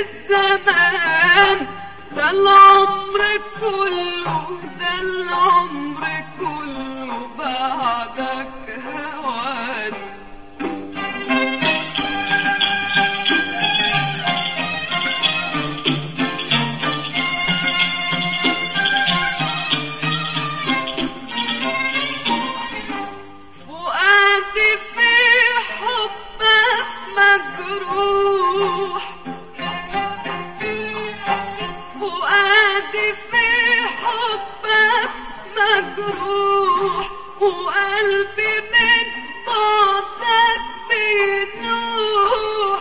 الزمان، ده العمر كله، ده العمر كله بعدك هوان. فؤادي في حبك مجروح، فؤادي في حبك مجروح، وقلبي من بعدك بينوح.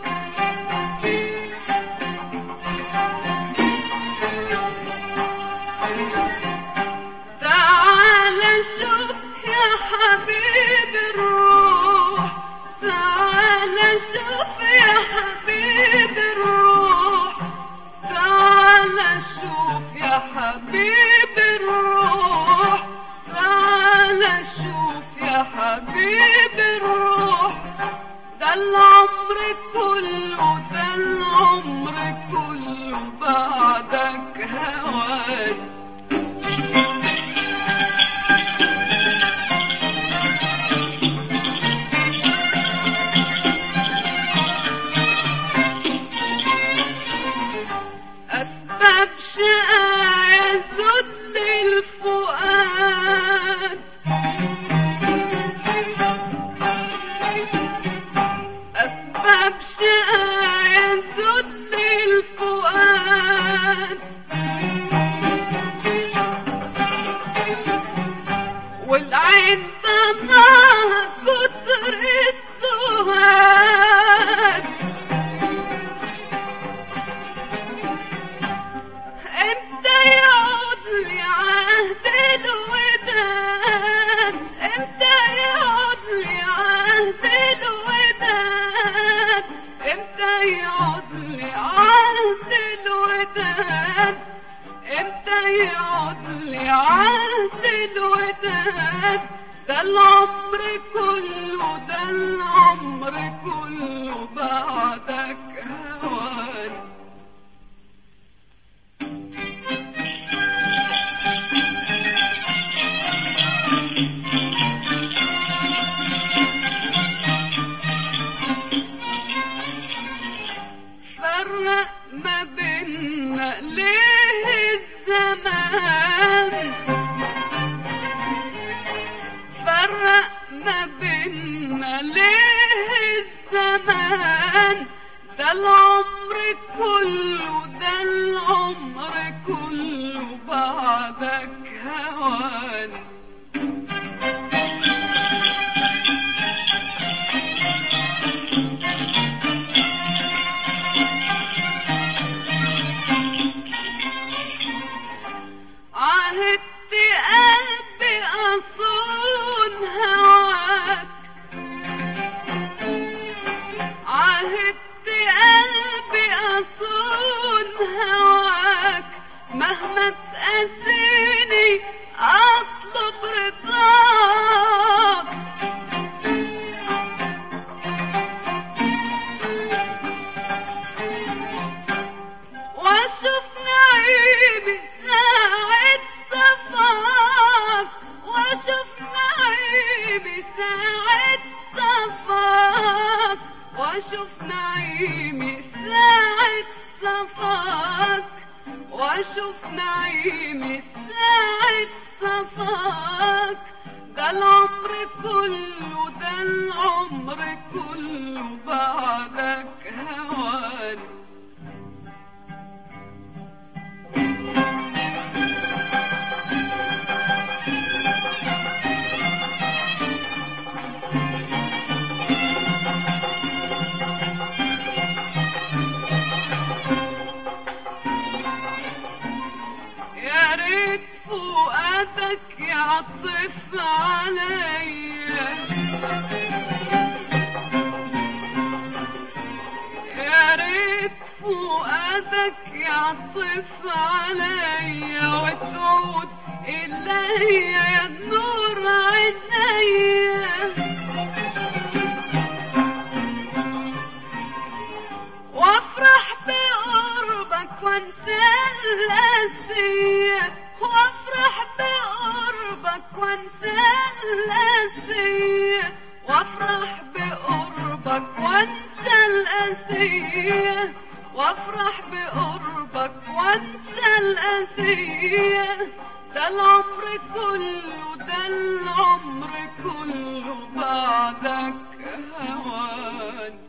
تعال شوف يا حبيب الروح، تعال شوف يا حبيب الروح، تعال شوف يا حبيب الروح، تعال شوف يا حبيب الروح. ده العمر كله، ده العمر كله بعدك هوان. أسباب شقايا ذل الفؤاد، أسباب شقايا ذل الفؤاد، والعين دمعها كتر السواد. امتى يعود لي عهد الوداد، امتى يعود لي عهد الوداد، امتى يعود لي عهد الوداد، امتى يعود لي عهد الوداد. ده العمر كله، ده العمر كله بعدك هوان. فرق ما بيننا ليه الزمان، فرق ما بيننا ليه الزمان. ده العمر كله، ده العمر كله بعدك هوان. عهدت قلبي أصون هواك، عهدت قلبي أصون هواك، مهما تقاسيني أطلب رضاك. واشوف نعيمي ساعة صفاك، واشوف نعيمي ساعة صفاك، واشوف نعيمي ساعة صفاك، واشوف نعيمي ساعة صفاك. ده العمر كله، ده العمر كله بعدك هوان. يا ريت فؤادك يعطف عليا، يا ريت فؤادك يعطف عليا، وتعود إلي يا نور عينيا. وافرح وانسى القاسية، وافرح بقربك وانسى القاسية، وافرح بقربك وانسى القاسية، وافرح بقربك وانسى القاسية. ده العمر كله، ده العمر كله بعدك هوان.